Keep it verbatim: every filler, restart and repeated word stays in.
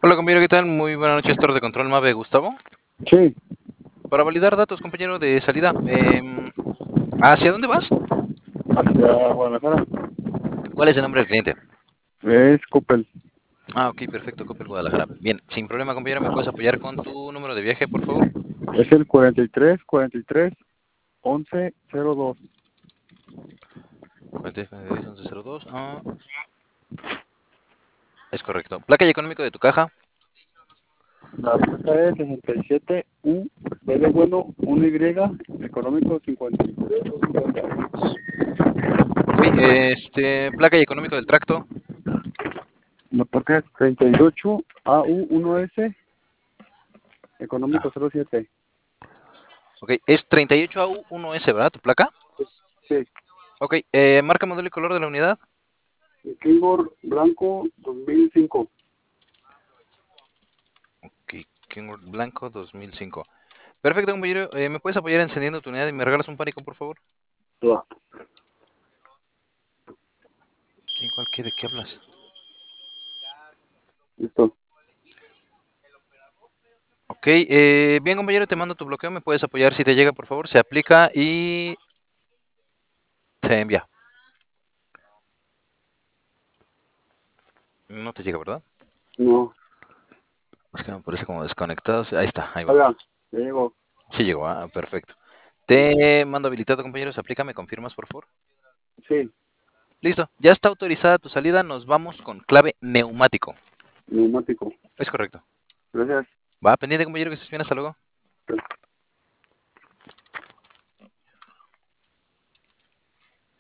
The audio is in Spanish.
Hola compañero, ¿qué tal? Muy buenas noches, torre de control Mave, Gustavo. Sí, Para validar datos, compañero de salida, em, ¿hacia dónde vas? hacia Guadalajara. ¿Cuál es el nombre del cliente? Es Coppel. Ah, ok, perfecto, Coppel Guadalajara. Bien, sin problema, compañero, ¿me puedes apoyar con tu número de viaje, por favor? Es el cuarenta y tres, cuarenta y tres, once, cero dos. cuarenta y seis, once cero dos. Ah, es correcto. Placa y económico de tu caja. La ruta es sesenta y siete U, B de bueno, uno Y, económico cincuenta y tres. Ok, este, placa y económico del tracto. La placa es treinta y ocho A U uno S, económico Ah, cero siete. ok, es treinta y ocho A U uno S, ¿verdad? ¿Tu placa? Sí, Ok, eh, marca, modelo y color de la unidad. Kingor Blanco dos mil cinco. Ok, Kenworth Blanco dos mil cinco. Perfecto, compañero, eh, ¿me puedes apoyar encendiendo tu unidad y me regalas un pánico, por favor? Va. ¿Quién, cuál, qué, de qué hablas? Listo. Ok, eh, bien compañero, te mando tu bloqueo, me puedes apoyar si te llega, por favor, se aplica y se envía. No te llega, ¿verdad? No. Es que me parece como desconectado. Ahí está, ahí va. Hola, ya llegó. Sí llegó, ah, perfecto. Te mando habilitado, compañero, se aplica, ¿me confirmas, por favor? Sí, Listo, ya está autorizada tu salida, nos vamos con clave neumático. neumático. Es correcto. Gracias. Va, pendiente, compañero, que estés bien, hasta luego.